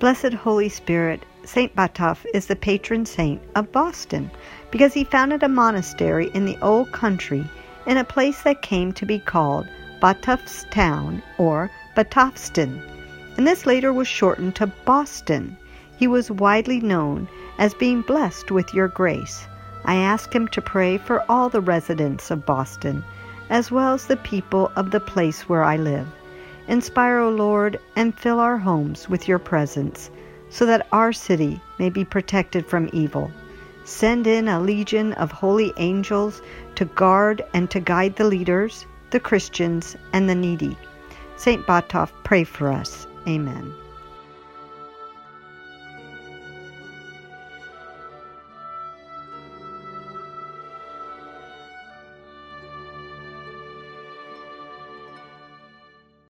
Blessed Holy Spirit, St. Botolph is the patron saint of Boston because he founded a monastery in the old country in a place that came to be called Botolphstown or Botolphston, and this later was shortened to Boston. He was widely known as being blessed with your grace. I ask him to pray for all the residents of Boston, as well as the people of the place where I live. Inspire, O Lord, and fill our homes with your presence, so that our city may be protected from evil. Send in a legion of holy angels to guard and to guide the leaders, the Christians, and the needy. St. Botolph, pray for us. Amen.